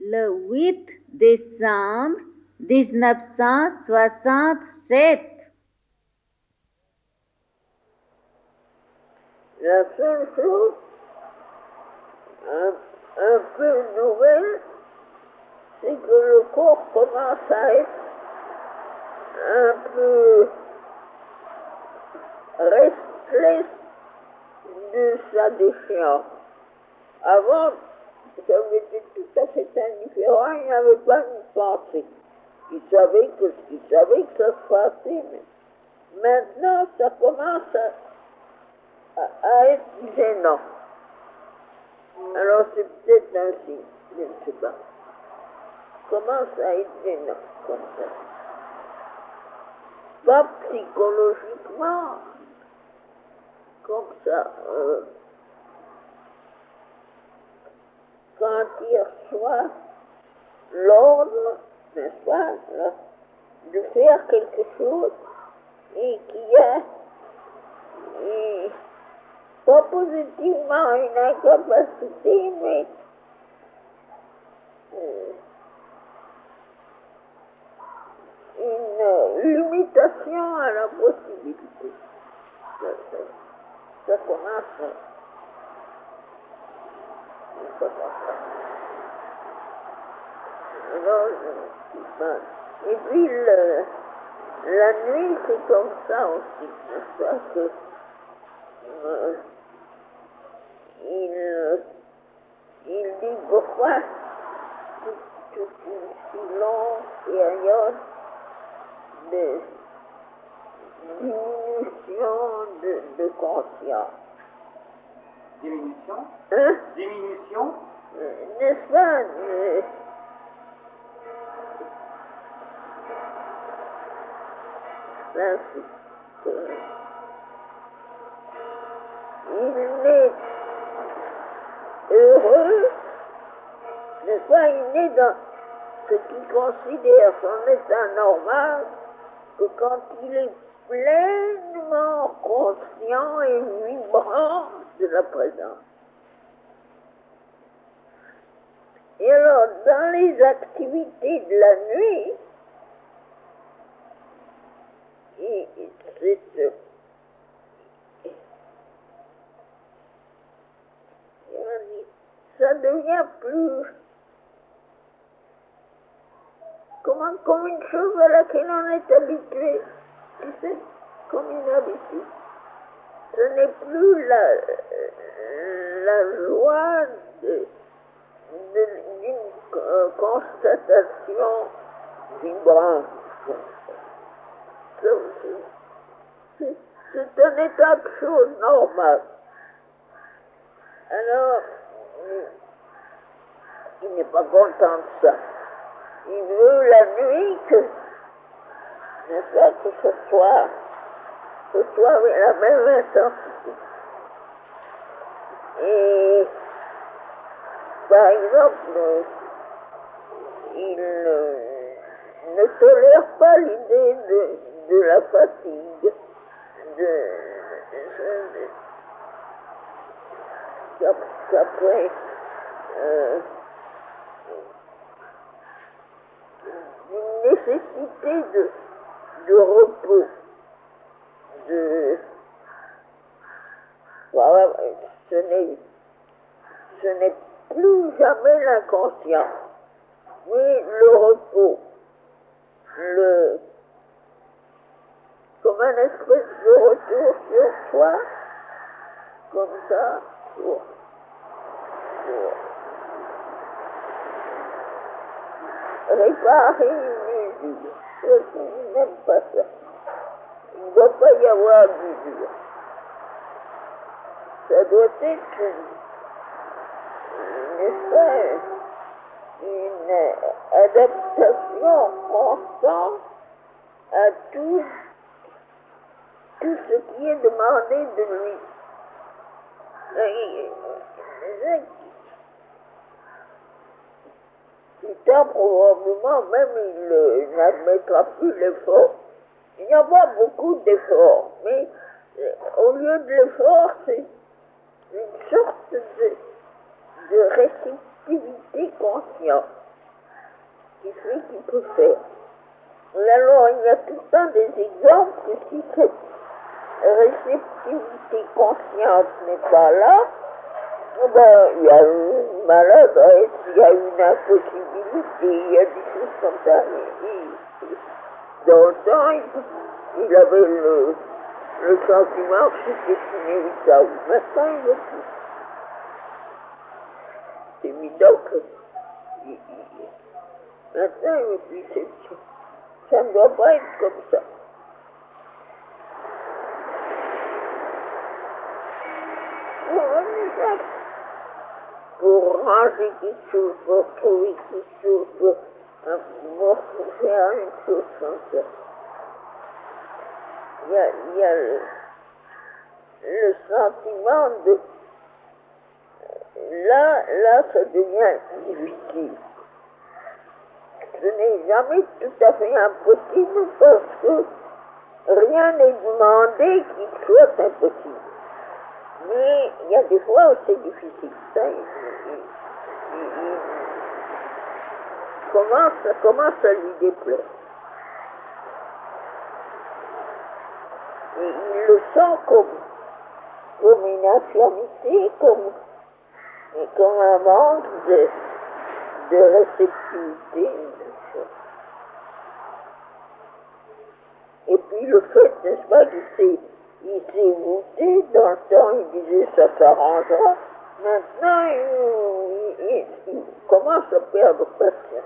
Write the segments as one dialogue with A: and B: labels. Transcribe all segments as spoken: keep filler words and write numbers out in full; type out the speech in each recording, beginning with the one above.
A: le huit décembre mille neuf cent soixante-sept.
B: La seule chose un, un peu nouvelle, c'est que le corps commence à être un peu restless de sa déchéance. Avant, comme il était tout à fait indifférent, il n'avait pas une pensée. Il savait que il savait que ça se passait, mais maintenant ça commence à, à, à être gênant. Alors c'est peut-être un signe, je ne sais pas. Commence à être gênant, comme ça. Pas psychologiquement, comme ça. Euh, quand il reçoit l'ordre, n'est-ce pas, là, de faire quelque chose et qu'il y a, et, pas positivement une incapacité, mais euh, une limitation à la possibilité. Ça, ça, ça commence à... Ça commence à... Alors, je, ben, et puis le, la nuit, c'est comme ça aussi, n'est-ce pas, que euh, il, il dit pourquoi toute, toute une si longue période de diminution de, de conscience.
C: Diminution
B: Hein?
C: Diminution
B: Euh, N'est-ce pas euh, ça, c'est que il n'est heureux, n'est-ce pas, il n'est dans ce qu'il considère son état normal que quand il est pleinement conscient et vibrant de la présence. Et alors, dans les activités de la nuit, et c'est, ça devient plus comment, comme une chose à laquelle on est habitué, tu sais, comme une habitude. Ce n'est plus la, la joie de, de, d'une euh, constatation vibrante. C'est, c'est un état de chose normal. Alors, il n'est pas content de ça. Il veut la nuit que, n'est-ce pas, que ce soit, que ce soit avec la même intensité. Et, par exemple, il euh, ne tolère pas l'idée de, de la fatigue, de, de, de qu'après, euh, une nécessité de, de repos, de... Voilà, ce n'est, ce n'est plus jamais l'inconscient, mais le repos, le... comme un espèce de retour sur soi, comme ça, pour... pour réparer une usure. Je n'aime pas ça. Il ne doit pas y avoir d'usure. Ça doit être une, n'est-ce pas, une adaptation constante à tout, tout ce qui est demandé de lui. Et, plus tard, probablement, même il euh, n'admettra plus l'effort. Il n'y a pas beaucoup d'efforts, mais euh, au lieu de l'effort, c'est une sorte de, de réceptivité consciente. qui fait qu'il peut faire. Et alors, il y a tout le temps des exemples que si cette réceptivité consciente n'est pas là, ben, il y a une maladresse, il y a une impossibilité, il y a des choses comme ça. Et, et, dans le temps, il, il avait le, le sentiment que c'était inévitable. Maintenant, il ne veut plus. C'est évident que il, il, maintenant, il veut plus. C'est, ça ne doit pas être comme ça. Pour ranger quelque chose, pour trouver quelque chose, pour, pour faire une chose comme ça. Il y a, il y a le, le sentiment de... Là, là, ça devient difficile. Ce n'est jamais tout à fait impossible parce que rien n'est demandé qu'il soit impossible. Mais il y a des fois où c'est difficile. Ça, il, il, il, il commence, ça commence à lui déplaire. Et il le sent comme, comme une infirmité, comme, comme un manque de, de réceptivité. Et puis le fait, n'est-ce pas, qu'il s'est il s'est voûté, dans le temps il disait ça s'arrangera, maintenant il, il, il commence à perdre patience.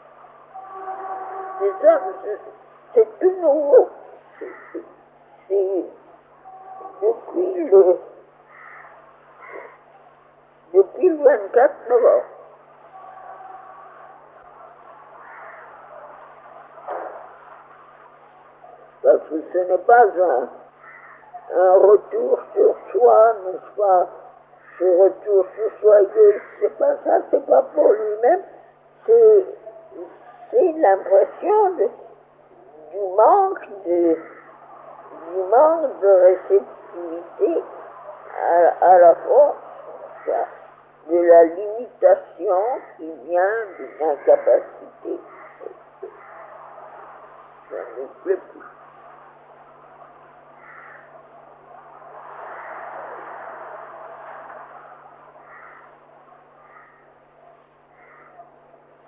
B: C'est ça, c'est tout nouveau. C'est depuis le depuis le vingt-quatre novembre. Parce que ce n'est pas un un retour sur soi, n'est-ce pas? Ce retour sur soi, c'est pas ça, c'est pas pour lui-même, c'est, c'est l'impression de, du manque de, du manque de réceptivité à, à la fois de la limitation qui vient d'une incapacité. Ça ne plaît plus.